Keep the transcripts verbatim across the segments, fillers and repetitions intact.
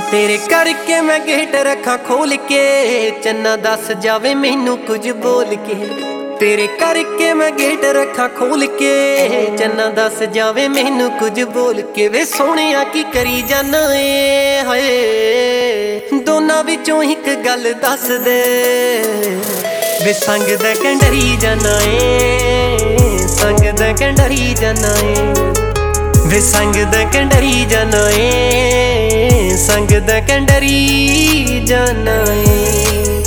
तेरे करके मैं गेट रखा खोल के, चन्ना दस जावे मैनू कुछ बोल के। तेरे करके मैं गेट रखा खोल के, चन्ना दस जावे मैनू कुछ बोल के। वे सोहणिया की करी जाना ए हाय, दोनां विचों एक गल दस दे। वे संग दा कंडरी जाना ए, संग दा कंडरी जाना ए। वे संग दा कंडरी जाना ए, संग दा कंडरी जाना ए।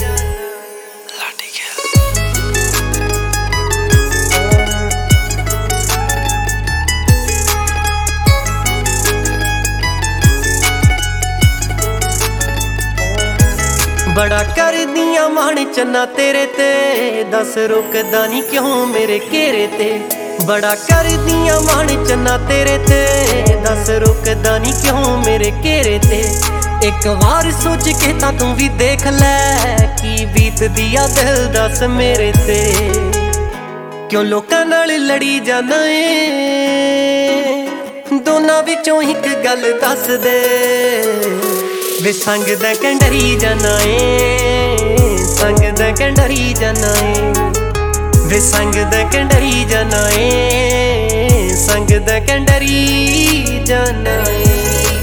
बड़ा कर दिया मान चन्ना तेरे ते, दस रुकदा नी क्यों मेरे घेरे ते। बड़ा कर दिया मान चन्ना तेरे ते, दस रुकदा नी क्यों मेरे घेरे ते। एक बार सोच के तां तू भी देख लै, की बीत दिया दिल दस मेरे ते। क्यों लोकां नाल लड़ी जाना ए, दोनां विचों एक गल दस दे। वे संग दा कंडरी जाना ए, संग दा कंडरी जाना ए। वे संग दा कंडरी जाना ए, संग दा कंडरी जाना ए।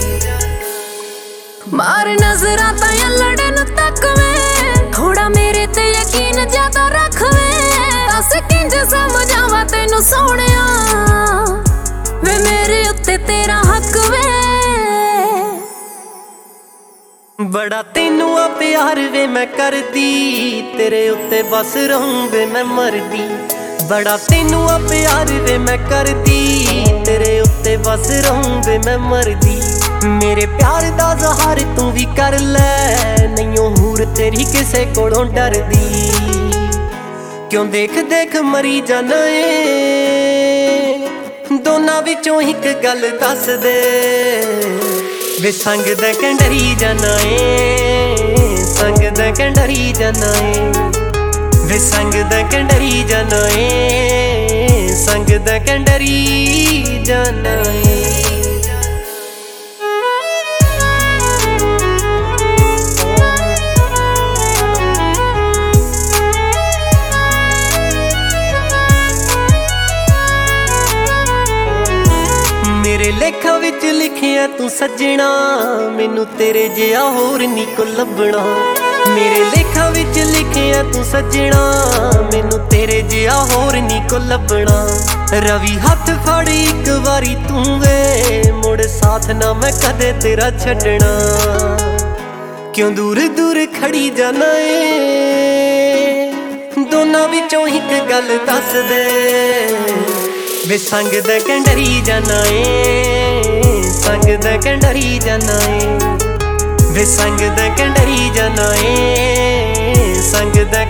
मार नजरां तां लड़न तक वे, थोड़ा मेरे ते यकीन ज्यादा रख वे। दस किंज समझावां तैनू सोहणिया, वे मेरे उत्ते तेरा हक वे। बड़ा तेनू आ प्यार वे मैं करदी, तेरे उत्ते बस रहूं वे मैं मरदी। बड़ा तेनू आ प्यार वे मैं करदी, तेरे उत्ते बस रहूं वे मैं मरदी। मेरे प्यार दा ज़हार तू भी कर लै, नईओ हूर तेरी किसे कोलों डरदी। क्यों देख देख मरी जाना ए, दोनां विचों एक गल दस दे। वे संग दा कंडरी जाना ए, संग दा कंडरी जाना ए। वे संग दा कंडरी जाना ए, संग दा कंडरी जाना ए। मेरे लेखा विच लिखिया तू सजना, मैनू तेरे जिहा होर नी को लभना। मेरे लेखा विच लिखिया तू सजना, मैनू तेरे जिहा होर नी को लभना। रवि हथ फड़ एक वारी तू वे, मुड़ साथ ना मैं कदे तेरा छड्डना। क्यों दूर दूर खड़ी जाना ए, दोनां विचों एक गल दस दे। वे संग दा कंडरी जाना ए, संग दा कंडरी जाना ए। वे संग दा कंडरी जाना ए, संग दा